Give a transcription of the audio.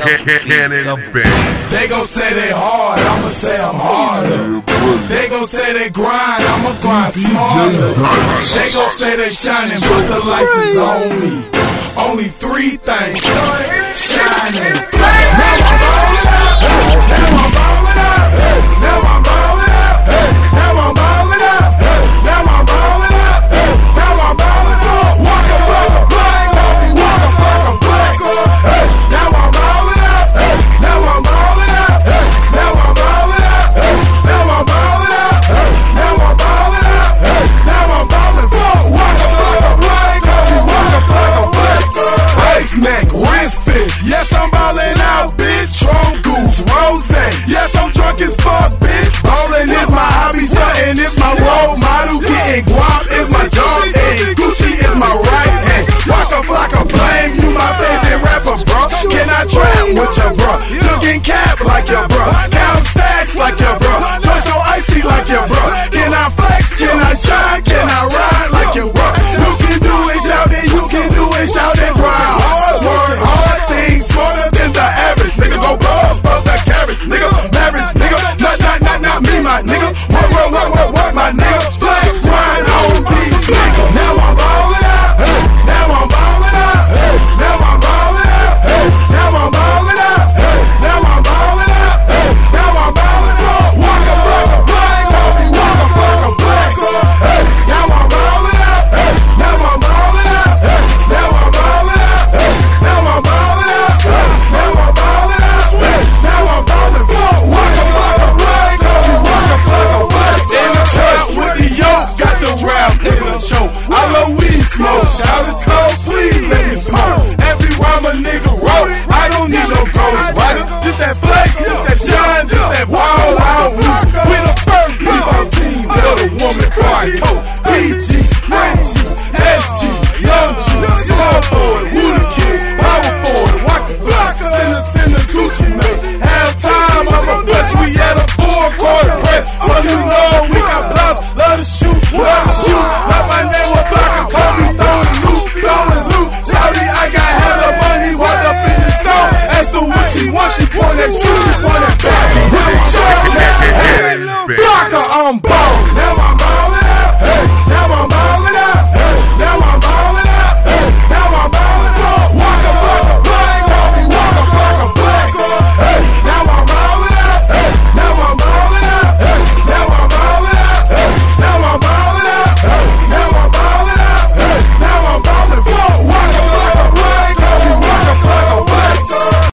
They gon' say they hard, I'ma say I'm harder. They gon' say they grind, I'ma grind smarter. They gon' say they shining, but the lights is on me. Only three things, shining. Now I'm ballin' up, now I'm ballin' up, now I'm ballin' up, now I'm ballin' up, now I'm ballin' up, now I'm ballin' up. Walk up like a flag, walk up like a flag. Now I'm ballin' up, now I'm ballin' up, now I'm ballin' up, now I'm ballin' up, now I'm ballin' up, now I'm ballin' up. Walk up like a flag, walk up like a flag. Ice neck, wrist fist, yes I'm ballin' out, bitch. Tron Goose, Rose, yes I'm drunk as fuck, bitch. Ballin' is my hobby, stuntin' is my role model. Getting guap is my job, and Gucci is my right hand. Walk up like a flame, you my favorite rapper, bro. Can I trap with ya, bro?